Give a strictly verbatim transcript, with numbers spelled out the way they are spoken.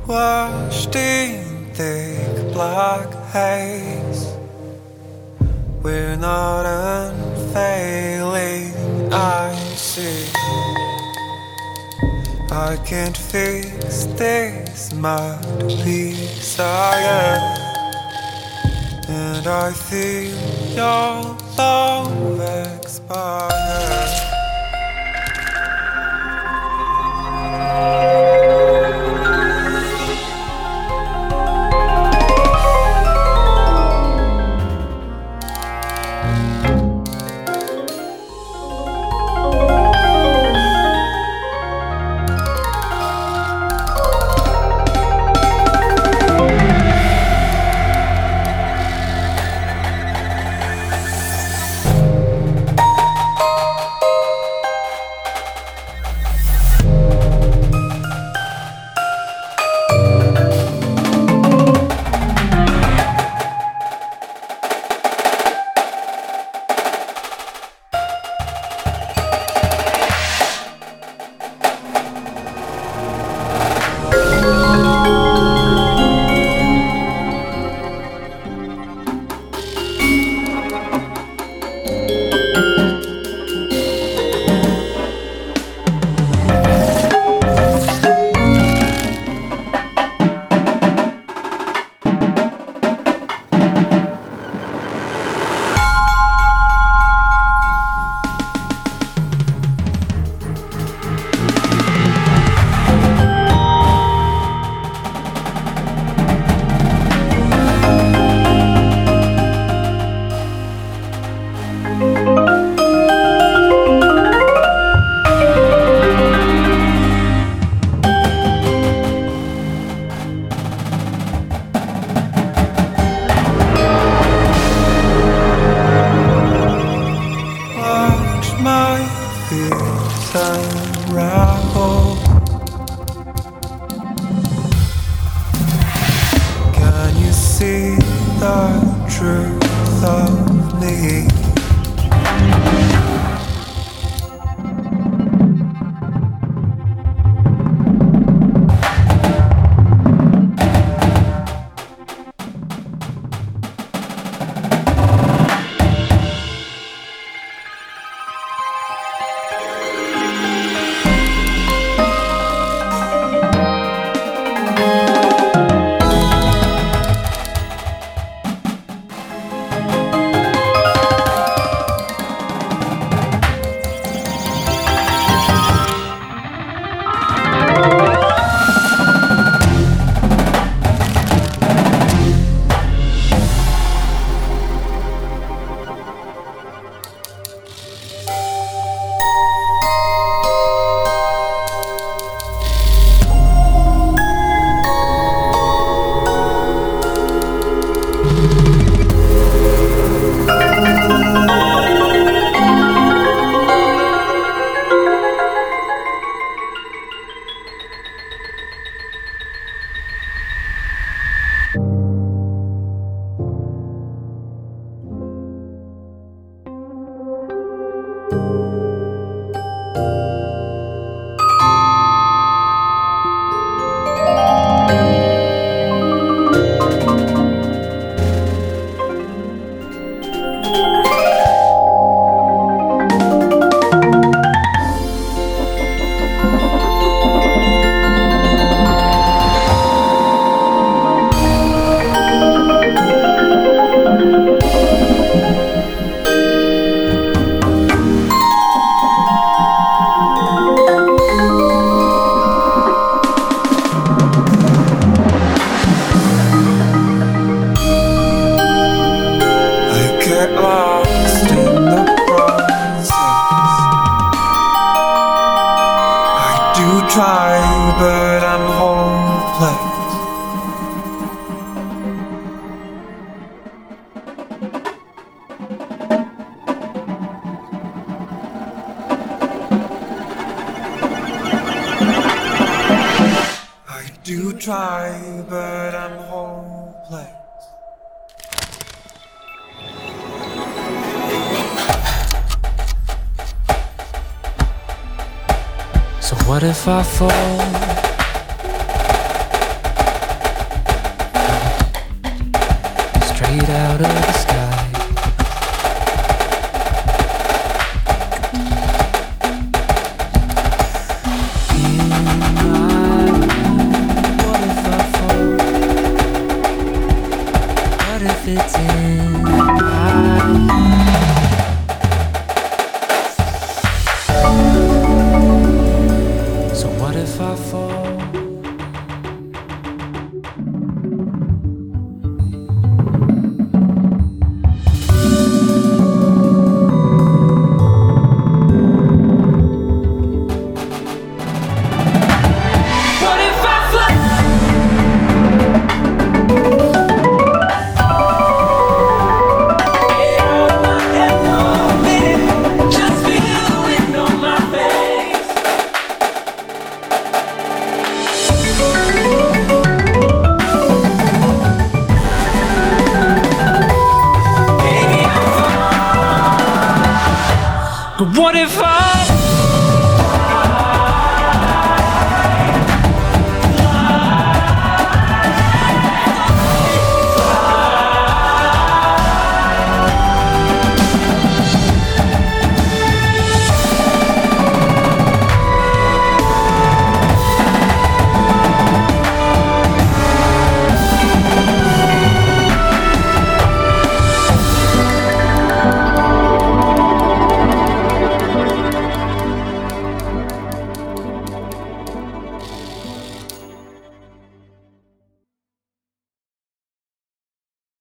washed in thick black haze. We're not unfailing, I see. I can't fix this masterpiece I am, and I feel your love expire. Unravel. Can you see the truth of me? But I'm hopeless. I do try, but I'm hopeless. So what if I fall? straight out of the sky. In my mind, what if I fall? What if it's in my mind? So what if I fall? What if I